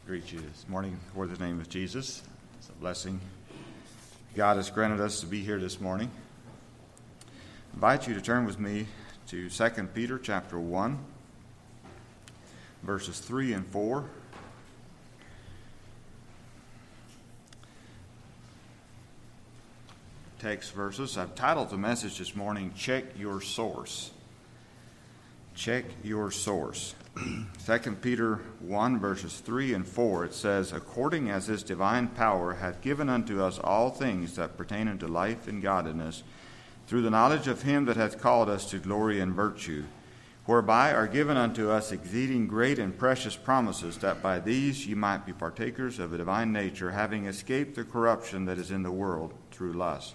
Greet you this morning for the name of Jesus. It's a blessing God has granted us to be here this morning. I invite you to turn with me to 2 Peter chapter 1, verses 3 and 4. Text verses. I've titled the message this morning, Check Your Source. Check your source. 2 Peter 1, verses 3 and 4, it says, According as his divine power hath given unto us all things that pertain unto life and godliness, through the knowledge of him that hath called us to glory and virtue, whereby are given unto us exceeding great and precious promises, that by these ye might be partakers of a divine nature, having escaped the corruption that is in the world through lust.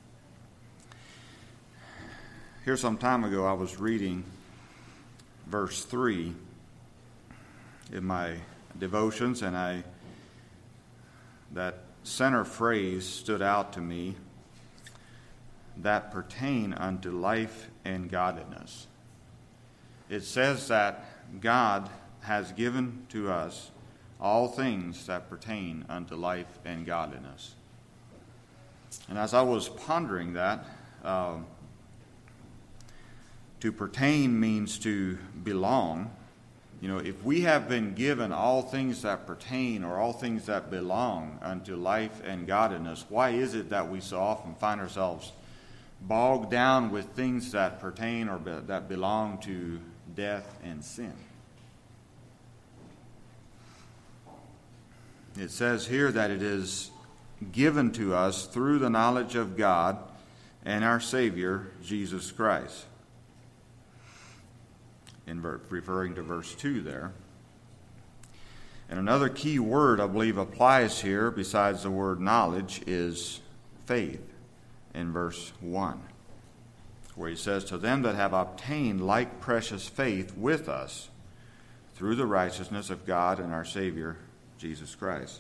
Here some time ago I was reading verse 3 in my devotions, and that center phrase stood out to me, that pertain unto life and godliness. It says that God has given to us all things that pertain unto life and godliness. And as I was pondering that, to pertain means to belong. You know, if we have been given all things that pertain or all things that belong unto life and godliness, why is it that we so often find ourselves bogged down with things that pertain or that belong to death and sin? It says here that it is given to us through the knowledge of God and our Savior, Jesus Christ. Referring to verse 2 there. And another key word I believe applies here besides the word knowledge is faith in verse 1, where he says, To them that have obtained like precious faith with us through the righteousness of God and our Savior, Jesus Christ.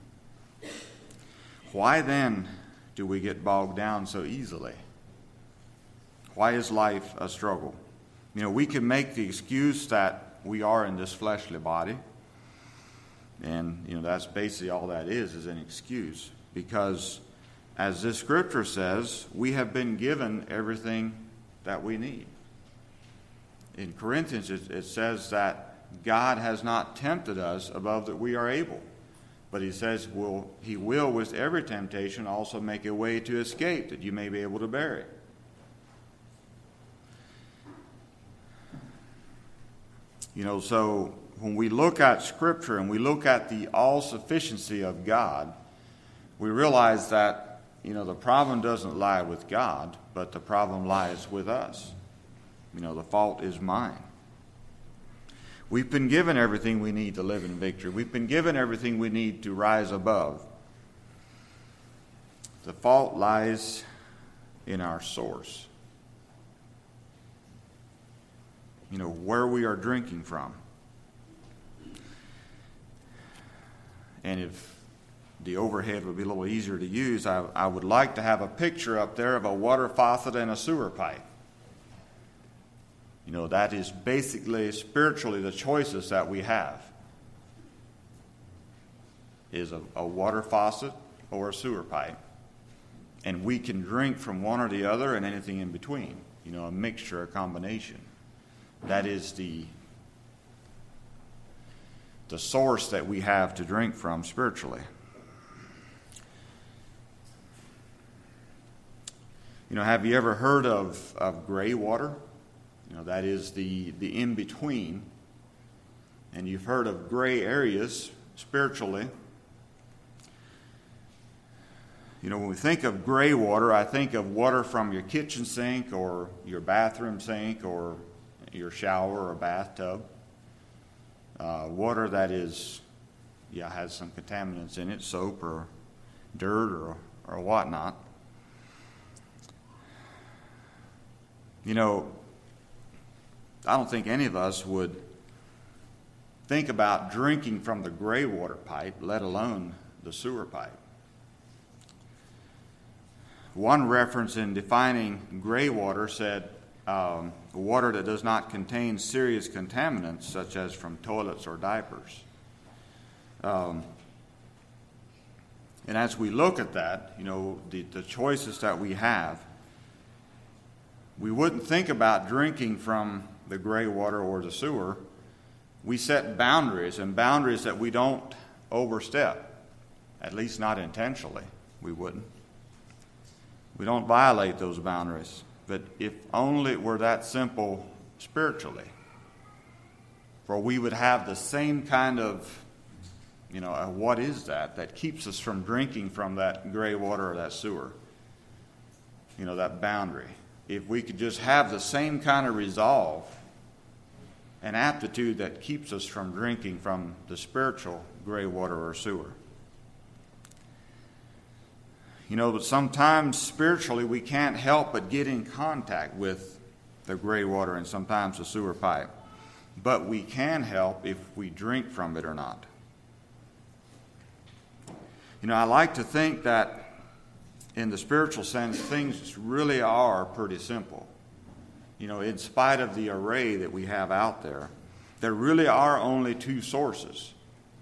Why then do we get bogged down so easily? Why is life a struggle? You know, we can make the excuse that we are in this fleshly body. And, you know, that's basically all that is an excuse. Because, as this scripture says, we have been given everything that we need. In Corinthians, it says that God has not tempted us above that we are able. But he says he will with every temptation also make a way to escape, that you may be able to bear it. You know, so when we look at Scripture and we look at the all-sufficiency of God, we realize that, you know, the problem doesn't lie with God, but the problem lies with us. You know, the fault is mine. We've been given everything we need to live in victory. We've been given everything we need to rise above. The fault lies in our source. You know, where we are drinking from. And if the overhead would be a little easier to use, I would like to have a picture up there of a water faucet and a sewer pipe. You know, that is basically, spiritually, the choices that we have. Is a water faucet or a sewer pipe. And we can drink from one or the other and anything in between. You know, a mixture, a combination. That is the source that we have to drink from spiritually. You know, have you ever heard of gray water? You know, that is the in-between. And you've heard of gray areas spiritually. You know, when we think of gray water, I think of water from your kitchen sink or your bathroom sink or your shower or bathtub. Water that has some contaminants in it, soap or dirt or whatnot. You know, I don't think any of us would think about drinking from the gray water pipe, let alone the sewer pipe. One reference in defining gray water said, water that does not contain serious contaminants, such as from toilets or diapers. And as we look at that, the choices that we have, we wouldn't think about drinking from the gray water or the sewer. We set boundaries, and boundaries that we don't overstep, at least not intentionally. We wouldn't. We don't violate those boundaries. But if only it were that simple spiritually, for we would have the same kind of, what is that keeps us from drinking from that gray water or that sewer, that boundary. If we could just have the same kind of resolve and aptitude that keeps us from drinking from the spiritual gray water or sewer. But sometimes spiritually we can't help but get in contact with the gray water and sometimes the sewer pipe. But we can help if we drink from it or not. I like to think that in the spiritual sense, things really are pretty simple. In spite of the array that we have out there really are only two sources.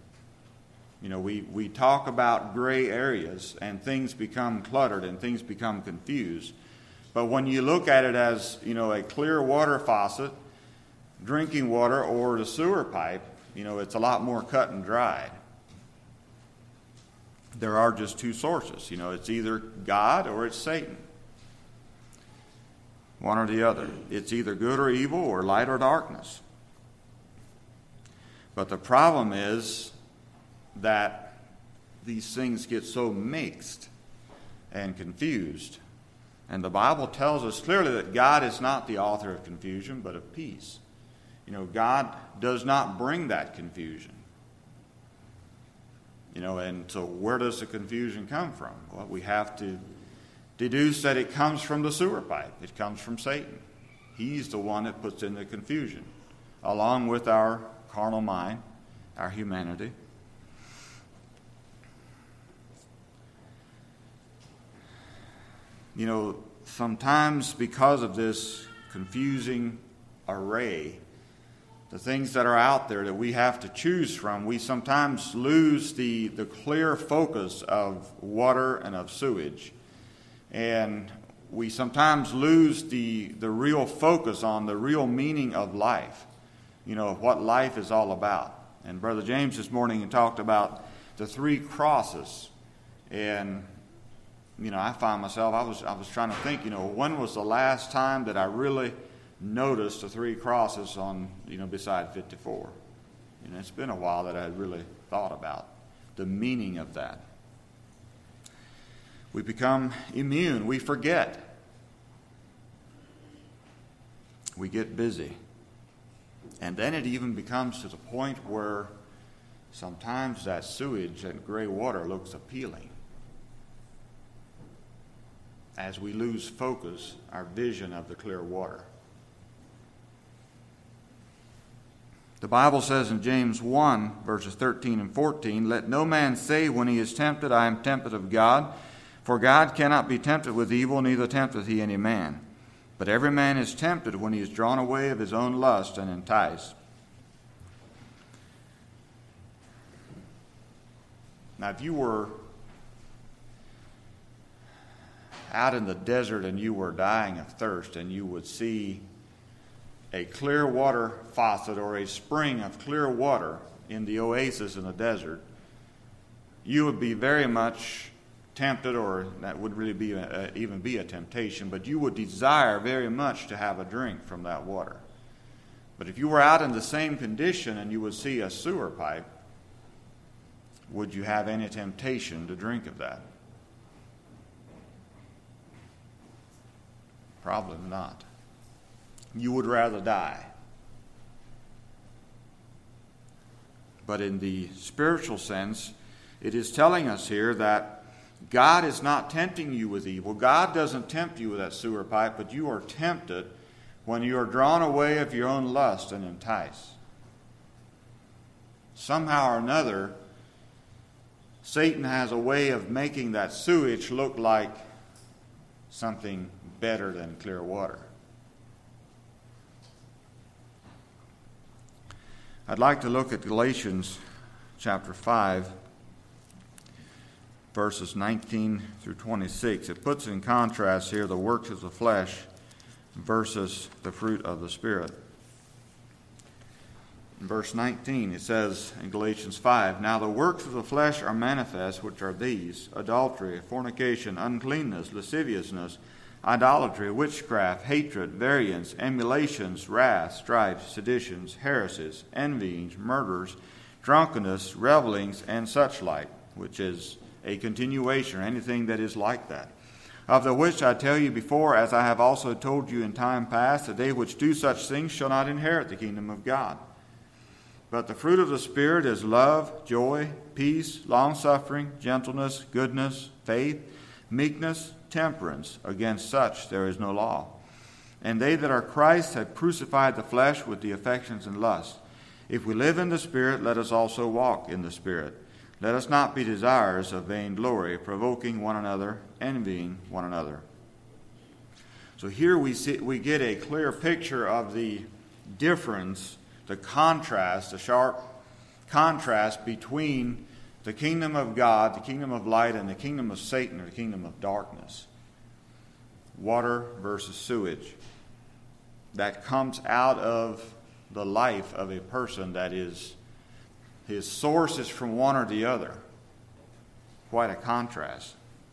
We talk about gray areas and things become cluttered and things become confused. But when you look at it as, a clear water faucet, drinking water, or the sewer pipe, it's a lot more cut and dried. There are just two sources. It's either God or it's Satan. One or the other. It's either good or evil or light or darkness. But the problem is that these things get so mixed and confused. And the Bible tells us clearly that God is not the author of confusion, but of peace. God does not bring that confusion. And so where does the confusion come from? Well, we have to deduce that it comes from the sewer pipe. It comes from Satan. He's the one that puts in the confusion, along with our carnal mind, our humanity. Sometimes because of this confusing array, the things that are out there that we have to choose from, we sometimes lose the clear focus of water and of sewage. And we sometimes lose the real focus on the real meaning of life, what life is all about. And Brother James this morning talked about the three crosses. And, I find myself, I was trying to think, when was the last time that I really noticed the three crosses on, beside 54? It's been a while that I had really thought about the meaning of that. We become immune. We forget. We get busy. And then it even becomes to the point where sometimes that sewage and gray water looks appealing. As we lose focus, our vision of the clear water. The Bible says in James 1, verses 13 and 14, "Let no man say when he is tempted, I am tempted of God. For God cannot be tempted with evil, neither tempteth he any man. But every man is tempted when he is drawn away of his own lust and enticed." Now, if you were out in the desert and you were dying of thirst and you would see a clear water faucet or a spring of clear water in the oasis in the desert, you would be very much tempted, or that would really be even be a temptation, but you would desire very much to have a drink from that water. But if you were out in the same condition and you would see a sewer pipe, would you have any temptation to drink of that? Probably not. You would rather die. But in the spiritual sense, it is telling us here that God is not tempting you with evil. God doesn't tempt you with that sewer pipe, but you are tempted when you are drawn away of your own lust and enticed. Somehow or another, Satan has a way of making that sewage look like something better than clear water. I'd like to look at Galatians chapter 5, verses 19 through 26. It puts in contrast here the works of the flesh versus the fruit of the Spirit. In verse 19, it says in Galatians 5, "Now the works of the flesh are manifest, which are these: adultery, fornication, uncleanness, lasciviousness, idolatry, witchcraft, hatred, variance, emulations, wrath, strife, seditions, heresies, envyings, murders, drunkenness, revelings, and such like," which is a continuation, or anything that is like that. "Of the which I tell you before, as I have also told you in time past, that they which do such things shall not inherit the kingdom of God. But the fruit of the Spirit is love, joy, peace, long-suffering, gentleness, goodness, faith, meekness, temperance. Against such there is no law. And they that are Christ have crucified the flesh with the affections and lusts. If we live in the Spirit, let us also walk in the Spirit. Let us not be desirous of vainglory, provoking one another, envying one another." So here we get a clear picture of the difference, the contrast, the sharp contrast between the kingdom of God, the kingdom of light, and the kingdom of Satan, or the kingdom of darkness. Water versus sewage. That comes out of the life of a person that is, his source is from one or the other. Quite a contrast.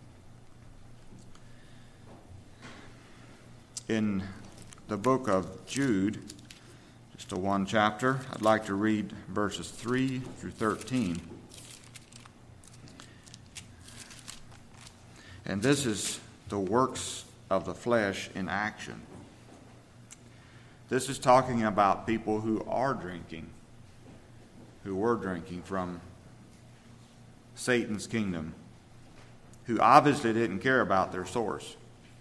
In the book of Jude, just a one chapter, I'd like to read verses 3 through 13. And this is the works of the flesh in action. This is talking about people who are drinking, who were drinking from Satan's kingdom, who obviously didn't care about their source.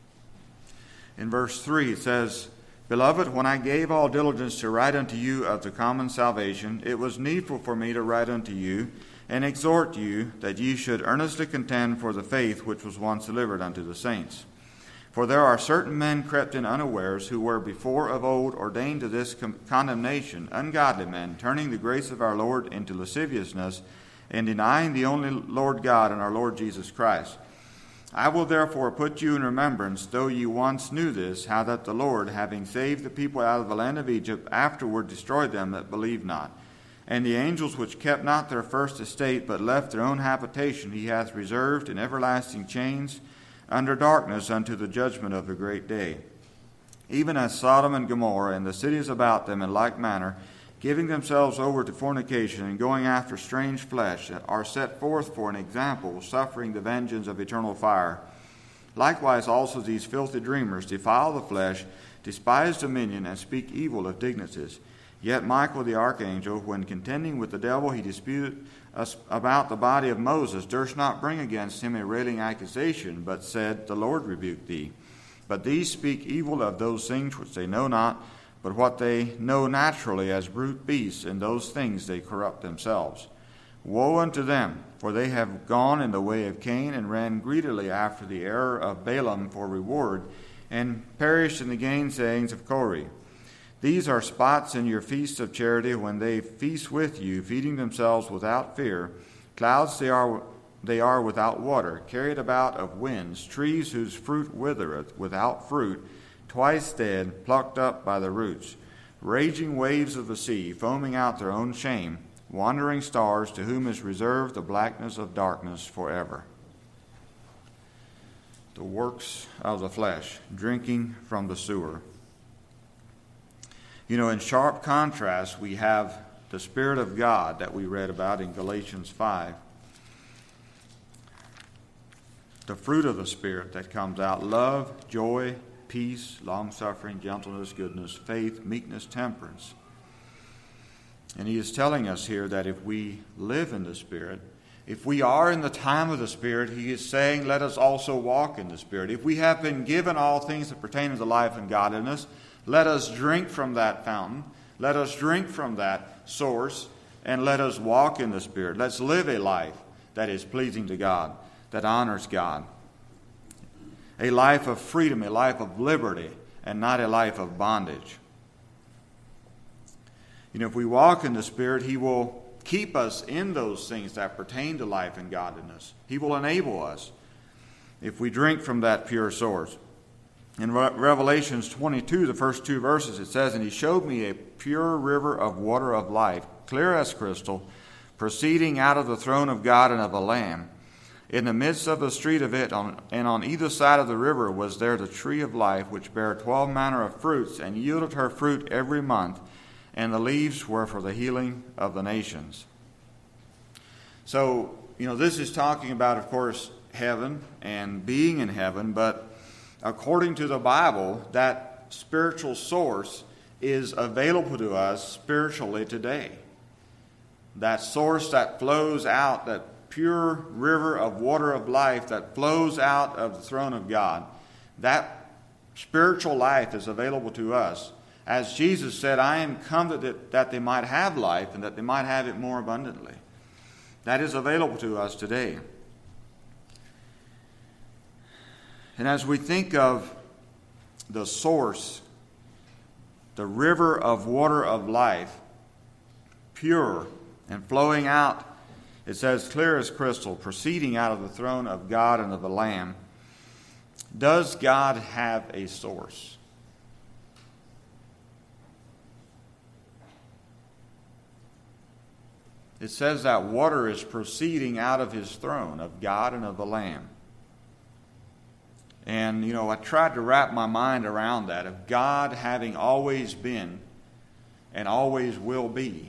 In verse 3 it says, "Beloved, when I gave all diligence to write unto you of the common salvation, it was needful for me to write unto you, and exhort you that ye should earnestly contend for the faith which was once delivered unto the saints. For there are certain men crept in unawares, who were before of old ordained to this condemnation, ungodly men, turning the grace of our Lord into lasciviousness, and denying the only Lord God and our Lord Jesus Christ. I will therefore put you in remembrance, though ye once knew this, how that the Lord, having saved the people out of the land of Egypt, afterward destroyed them that believed not. And the angels which kept not their first estate, but left their own habitation, he hath reserved in everlasting chains under darkness unto the judgment of the great day. Even as Sodom and Gomorrah and the cities about them in like manner, giving themselves over to fornication and going after strange flesh, are set forth for an example, suffering the vengeance of eternal fire. Likewise also these filthy dreamers defile the flesh, despise dominion, and speak evil of dignities. Yet Michael the archangel, when contending with the devil, he disputed us about the body of Moses, durst not bring against him a railing accusation, but said, The Lord rebuke thee. But these speak evil of those things which they know not, but what they know naturally as brute beasts, in those things they corrupt themselves. Woe unto them, for they have gone in the way of Cain, and ran greedily after the error of Balaam for reward, and perished in the gainsayings of Korah. These are spots in your feasts of charity, when they feast with you, feeding themselves without fear. Clouds they are without water, carried about of winds, trees whose fruit withereth, without fruit, twice dead, plucked up by the roots. Raging waves of the sea, foaming out their own shame, wandering stars, to whom is reserved the blackness of darkness forever. The works of the flesh, drinking from the sewer. You know, in sharp contrast, we have the Spirit of God that we read about in Galatians 5. The fruit of the Spirit that comes out: love, joy, peace, long-suffering, gentleness, goodness, faith, meekness, temperance. And he is telling us here that if we live in the Spirit, if we are in the time of the Spirit, he is saying, let us also walk in the Spirit. If we have been given all things that pertain to life and godliness, let us drink from that fountain. Let us drink from that source, and let us walk in the Spirit. Let's live a life that is pleasing to God, that honors God. A life of freedom, a life of liberty, and not a life of bondage. You know, if we walk in the Spirit, he will keep us in those things that pertain to life and godliness. He will enable us if we drink from that pure source. In Revelations 22, the first 2 verses, it says, "And he showed me a pure river of water of life, clear as crystal, proceeding out of the throne of God and of the Lamb. In the midst of the street of it, and on either side of the river, was there the tree of life, which bare 12 manner of fruits, and yielded her fruit every month, and the leaves were for the healing of the nations." So, this is talking about, of course, heaven and being in heaven, but according to the Bible, that spiritual source is available to us spiritually today. That source that flows out, that pure river of water of life that flows out of the throne of God, that spiritual life is available to us. As Jesus said, "I am come that they might have life and that they might have it more abundantly." That is available to us today. And as we think of the source, the river of water of life, pure and flowing out, it says clear as crystal, proceeding out of the throne of God and of the Lamb. Does God have a source? It says that water is proceeding out of his throne, of God and of the Lamb. And, I tried to wrap my mind around that, of God having always been and always will be.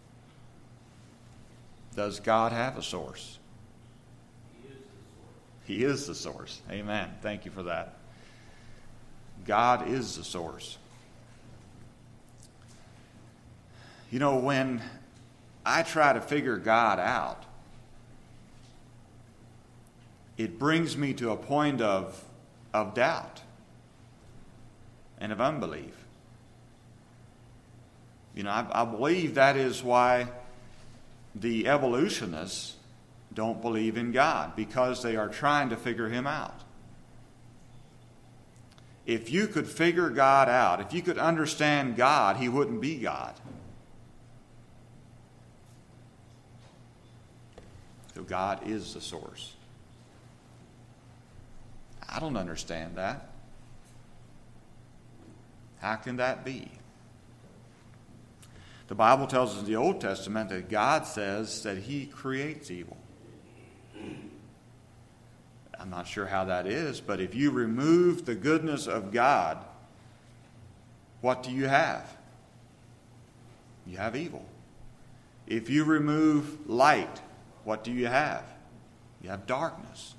Does God have a source? He is the source. Amen. Thank you for that. God is the source. When I try to figure God out, it brings me to a point of doubt and of unbelief. I believe that is why the evolutionists don't believe in God, because they are trying to figure him out. If you could figure God out, if you could understand God, he wouldn't be God. So God is the source. I don't understand that. How can that be? The Bible tells us in the Old Testament that God says that he creates evil. I'm not sure how that is, but if you remove the goodness of God, what do you have? You have evil. If you remove light, what do you have? You have darkness.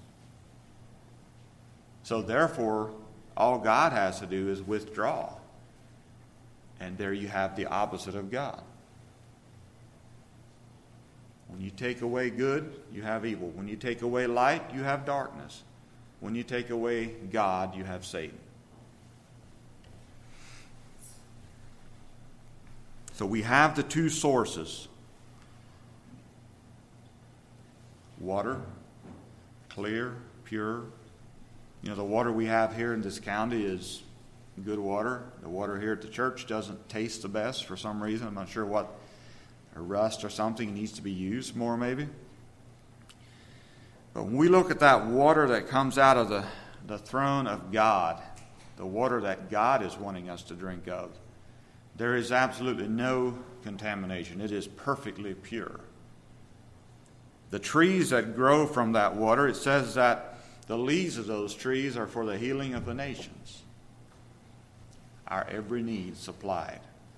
So therefore, all God has to do is withdraw. And there you have the opposite of God. When you take away good, you have evil. When you take away light, you have darkness. When you take away God, you have Satan. So we have the two sources. Water, clear, pure. The water we have here in this county is good water. The water here at the church doesn't taste the best for some reason. I'm not sure what, or rust or something needs to be used more maybe. But when we look at that water that comes out of the throne of God, the water that God is wanting us to drink of, there is absolutely no contamination. It is perfectly pure. The trees that grow from that water, it says that the leaves of those trees are for the healing of the nations. Our every need supplied.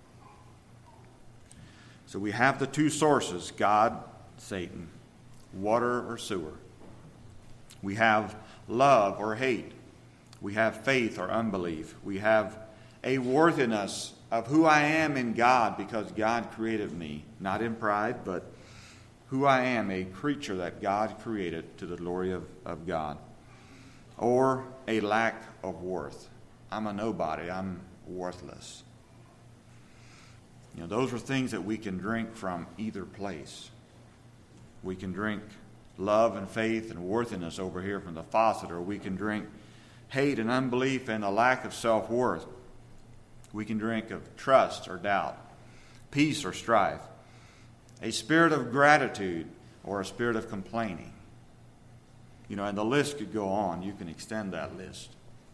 So we have the two sources, God, Satan, water or sewer. We have love or hate. We have faith or unbelief. We have a worthiness of who I am in God because God created me, not in pride, but who I am, a creature that God created to the glory of God. Or a lack of worth. I'm a nobody. I'm worthless. Those are things that we can drink from either place. We can drink love and faith and worthiness over here from the faucet, or we can drink hate and unbelief and a lack of self-worth. We can drink of trust or doubt, peace or strife. a spirit of gratitude, or a spirit of complaining. And the list could go on. You can extend that list.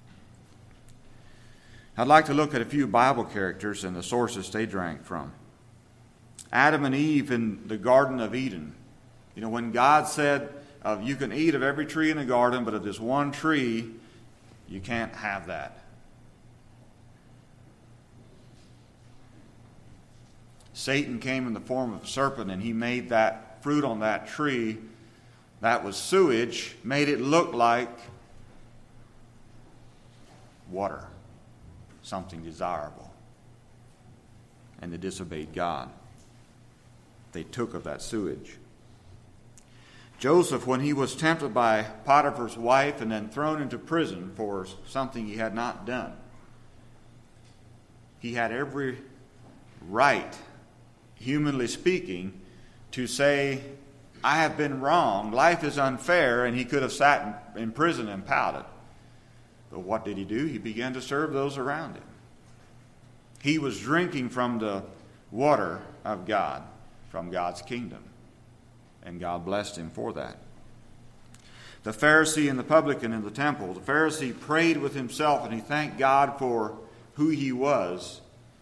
I'd like to look at a few Bible characters and the sources they drank from. Adam and Eve in the Garden of Eden. When God said, you can eat of every tree in the garden, but of this one tree, you can't have that. Satan came in the form of a serpent, and he made that fruit on that tree that was sewage, made it look like water, something desirable. And they disobeyed God. They took of that sewage. Joseph, when he was tempted by Potiphar's wife and then thrown into prison for something he had not done, he had every right, humanly speaking, to say, I have been wrong, life is unfair, and he could have sat in prison and pouted. But what did he do? He began to serve those around him. He was drinking from the water of God, from God's kingdom. And God blessed him for that. The Pharisee and the publican in the temple. The Pharisee prayed with himself and he thanked God for who he was.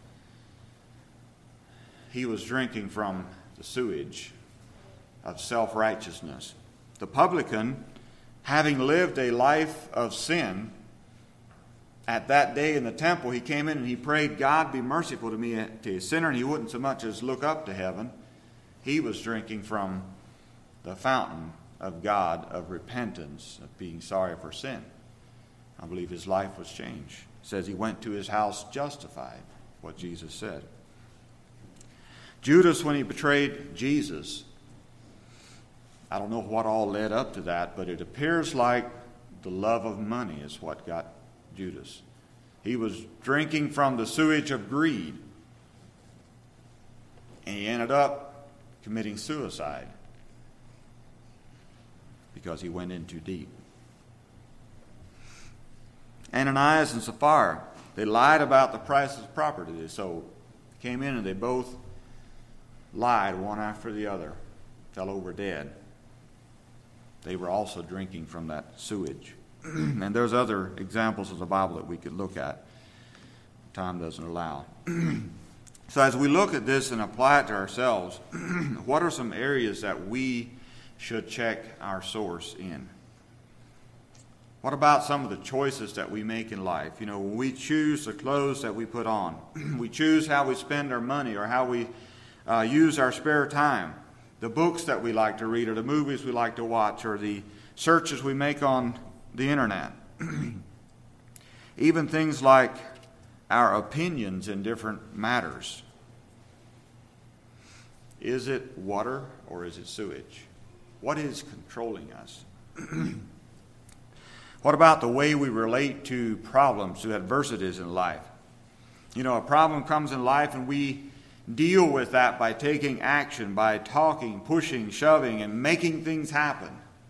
He was drinking from the sewage of self-righteousness. The publican, having lived a life of sin, at that day in the temple, he came in and he prayed, God, be merciful to me, to a sinner, and he wouldn't so much as look up to heaven. He was drinking from the fountain of God, of repentance, of being sorry for sin. I believe his life was changed. It says he went to his house justified, what Jesus said. Judas, when he betrayed Jesus, I don't know what all led up to that, but it appears like the love of money is what got Judas. He was drinking from the sewage of greed, and he ended up committing suicide because he went in too deep. Ananias and Sapphira, they lied about the price of property they sold. Came in and they both lied one after the other, fell over dead. They were also drinking from that sewage. And there's other examples of the Bible that we could look at. Time doesn't allow. So as we look at this and apply it to ourselves, what are some areas that we should check our source in? What about some of the choices that we make in life? When we choose the clothes that we put on, we choose how we spend our money or how we use our spare time, the books that we like to read or the movies we like to watch or the searches we make on the internet. Even things like our opinions in different matters. Is it water or is it sewage? What is controlling us? What about the way we relate to problems, to adversities in life? A problem comes in life and we deal with that by taking action, by talking, pushing, shoving, and making things happen.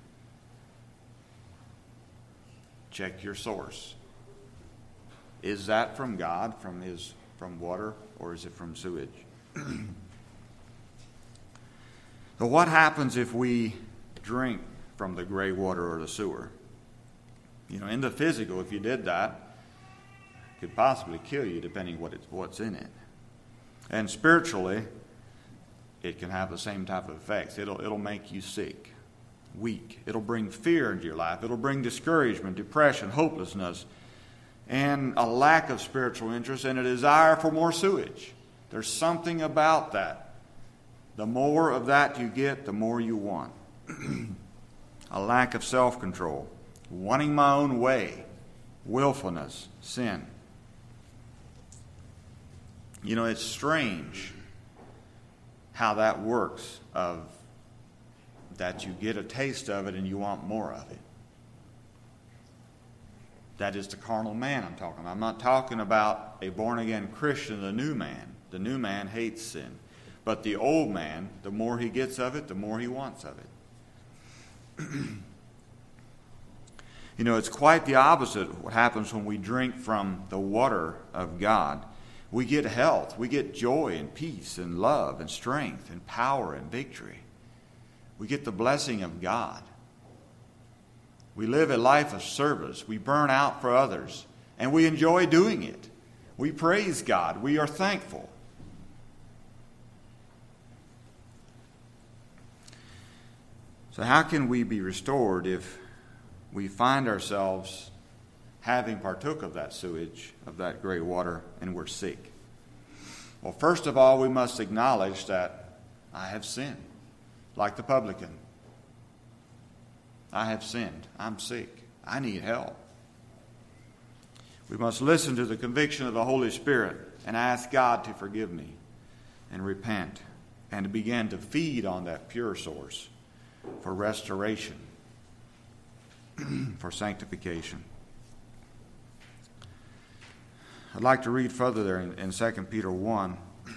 Check your source. Is that from God, from water, or is it from sewage? So what happens if we drink from the gray water or the sewer? In the physical, if you did that, it could possibly kill you depending what's in it. And spiritually, it can have the same type of effects. It'll make you sick, weak. It'll bring fear into your life. It'll bring discouragement, depression, hopelessness, and a lack of spiritual interest and a desire for more sewage. There's something about that. The more of that you get, the more you want. A lack of self-control, wanting my own way, willfulness, sin. It's strange how that works, that you get a taste of it and you want more of it. That is the carnal man I'm talking about. I'm not talking about a born-again Christian, the new man. The new man hates sin. But the old man, the more he gets of it, the more he wants of it. It's quite the opposite what happens when we drink from the water of God. We get health. We get joy and peace and love and strength and power and victory. We get the blessing of God. We live a life of service. We burn out for others, and we enjoy doing it. We praise God. We are thankful. So how can we be restored if we find ourselves having partook of that sewage, of that gray water, and we're sick? Well, first of all, we must acknowledge that I have sinned, like the publican. I have sinned. I'm sick. I need help. We must listen to the conviction of the Holy Spirit and ask God to forgive me and repent and to begin to feed on that pure source for restoration, for sanctification. I'd like to read further there in 2 Peter 1. It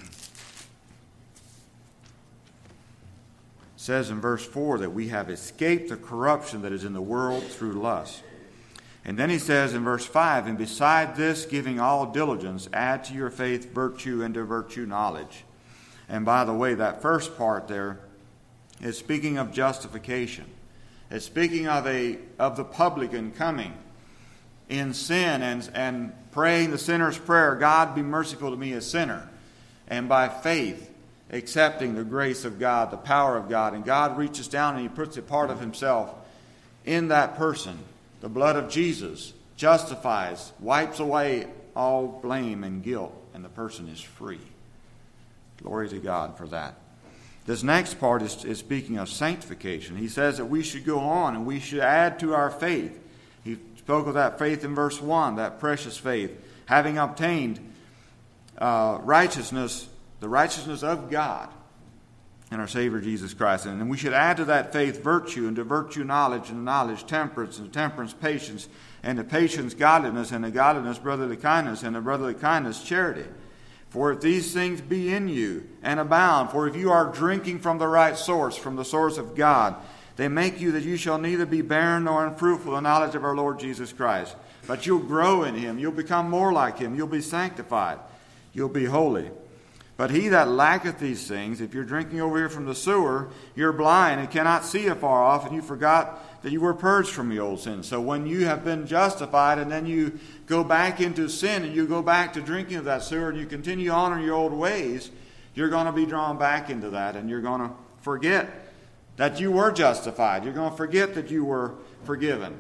says in verse 4 that we have escaped the corruption that is in the world through lust. And then he says in verse 5, and beside this, giving all diligence, add to your faith virtue, and to virtue knowledge. And by the way, that first part there is speaking of justification. It's speaking of the publican coming in sin and praying the sinner's prayer, God be merciful to me, a sinner. And by faith, accepting the grace of God, the power of God. And God reaches down and he puts a part of himself in that person. The blood of Jesus justifies, wipes away all blame and guilt, and the person is free. Glory to God for that. This next part is speaking of sanctification. He says that we should go on and we should add to our faith. He spoke of that faith in verse 1, that precious faith, having obtained righteousness, the righteousness of God and our Savior Jesus Christ. And we should add to that faith virtue, and to virtue knowledge, and knowledge temperance, and temperance patience, and to patience godliness, and to godliness brotherly kindness, and to brotherly kindness charity. For if these things be in you and abound, for if you are drinking from the right source, from the source of God, they make you that you shall neither be barren nor unfruitful in the knowledge of our Lord Jesus Christ. But you'll grow in him. You'll become more like him. You'll be sanctified. You'll be holy. But he that lacketh these things, if you're drinking over here from the sewer, you're blind and cannot see afar off, and you forgot that you were purged from your old sins. So when you have been justified and then you go back into sin and you go back to drinking of that sewer and you continue on in your old ways, you're going to be drawn back into that, and you're going to forget that you were justified. You're going to forget that you were forgiven.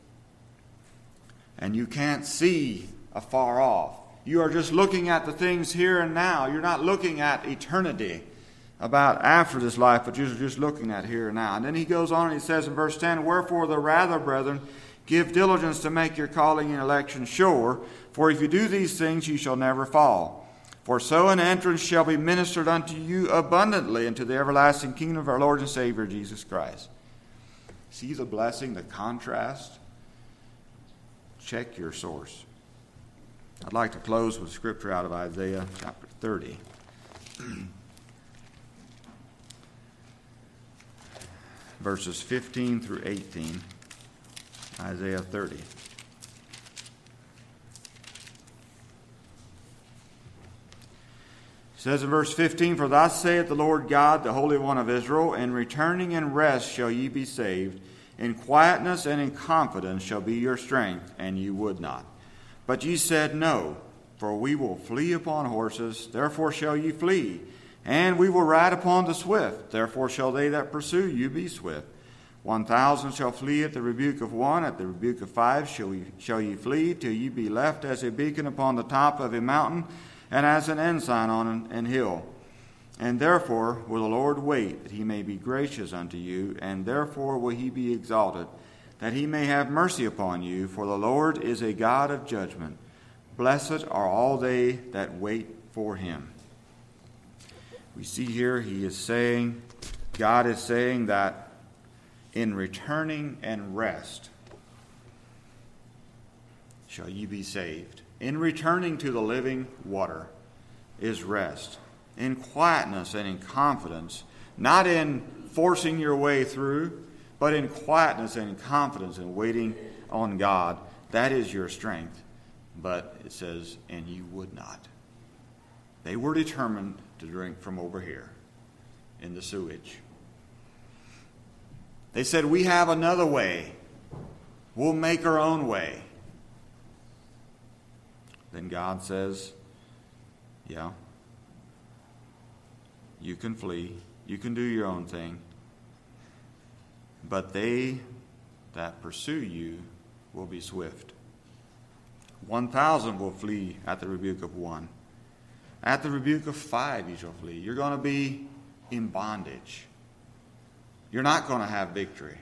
And you can't see afar off. You are just looking at the things here and now. You're not looking at eternity, about after this life, but you're just looking at here and now. And then he goes on and he says in verse 10, wherefore the rather, brethren, give diligence to make your calling and election sure, for if you do these things, you shall never fall. For so an entrance shall be ministered unto you abundantly into the everlasting kingdom of our Lord and Savior Jesus Christ. See the blessing, the contrast? Check your source. I'd like to close with scripture out of Isaiah chapter 30. Verses 15 through 18. Isaiah 30. It says in verse 15, for thus saith the Lord God, the Holy One of Israel, in returning and rest shall ye be saved. In quietness and in confidence shall be your strength, and ye would not. But ye said, no, for we will flee upon horses, therefore shall ye flee. And we will ride upon the swift, therefore shall they that pursue you be swift. 1,000 shall flee at the rebuke of one, at the rebuke of 5 shall ye flee, till ye be left as a beacon upon the top of a mountain, and as an ensign on an hill. And therefore will the Lord wait, that he may be gracious unto you, and therefore will he be exalted, that he may have mercy upon you, for the Lord is a God of judgment. Blessed are all they that wait for him. We see here God is saying that in returning and rest shall ye be saved. In returning to the living water is rest. In quietness and in confidence, not in forcing your way through, but in quietness and in confidence and waiting on God. That is your strength. But it says, and you would not. They were determined to drink from over here in the sewage. They said, we have another way. We'll make our own way. Then God says, yeah, you can flee. You can do your own thing. But they that pursue you will be swift. 1,000 will flee at the rebuke of one. At the rebuke of 5 you shall flee. You're going to be in bondage. You're not going to have victory.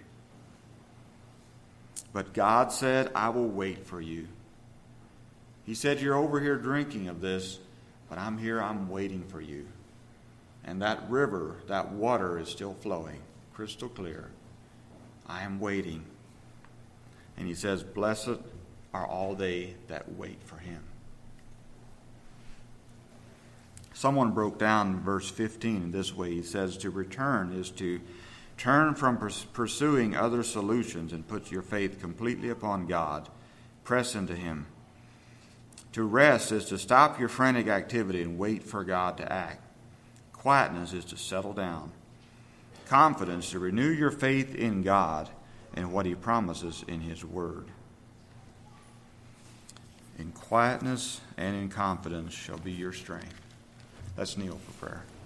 But God said, I will wait for you. He said, you're over here drinking of this, but I'm here, I'm waiting for you. And that river, that water is still flowing, crystal clear. I am waiting. And he says, blessed are all they that wait for him. Someone broke down verse 15 in this way. He says, to return is to turn from pursuing other solutions and put your faith completely upon God. Press into him. To rest is to stop your frantic activity and wait for God to act. Quietness is to settle down. Confidence to renew your faith in God and what he promises in his word. In quietness and in confidence shall be your strength. Let's kneel for prayer.